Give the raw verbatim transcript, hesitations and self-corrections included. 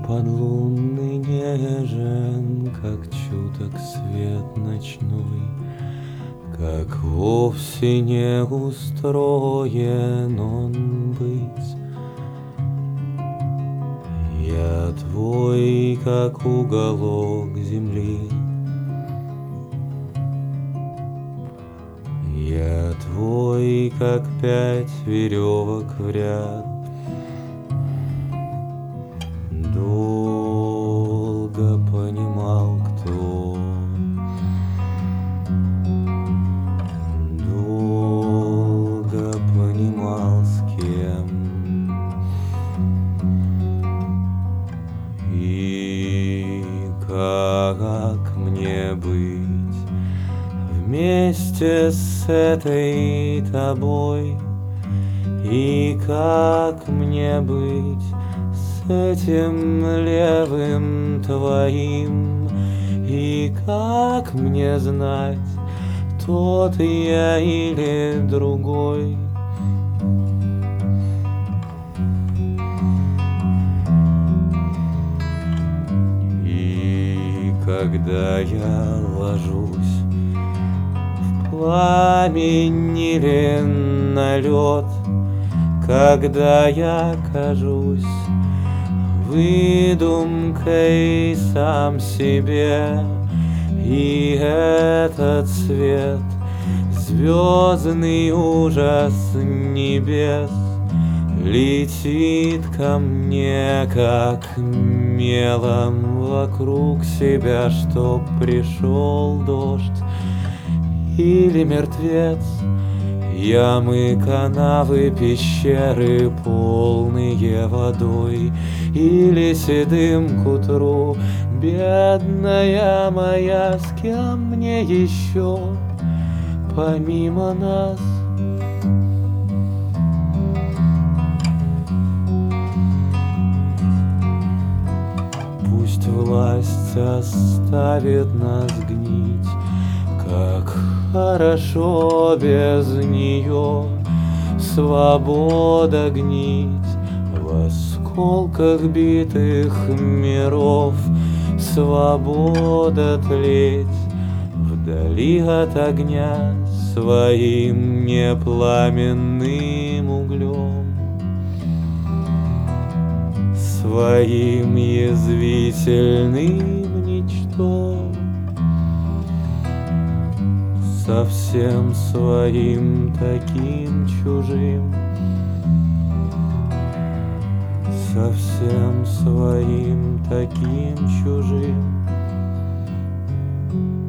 Подлунный нежен, как чуток свет ночной, как вовсе не устроен он быть. Я твой, как уголок земли, я твой, как пять веревок в ряд. Долго понимал, кто, долго понимал, с кем, и как мне быть вместе с этой тобой, и как мне быть с этим левым твоим, и как мне знать, тот я или другой. И когда я ложусь в пламень или на лед, когда я кажусь выдумкой сам себе, и этот свет, звездный ужас небес, летит ко мне, как мелом вокруг себя, чтоб пришел дождь или мертвец. Ямы, канавы, пещеры, полные водой, или седым к утру, бедная моя, с кем мне еще помимо нас? Пусть власть оставит нас гнить, как хорошо без нее. Свобода гнить в осколках битых миров, свобода тлеть вдали от огня своим непламенным углем, своим язвительным ничтом, совсем своим таким чужим, совсем своим таким чужим.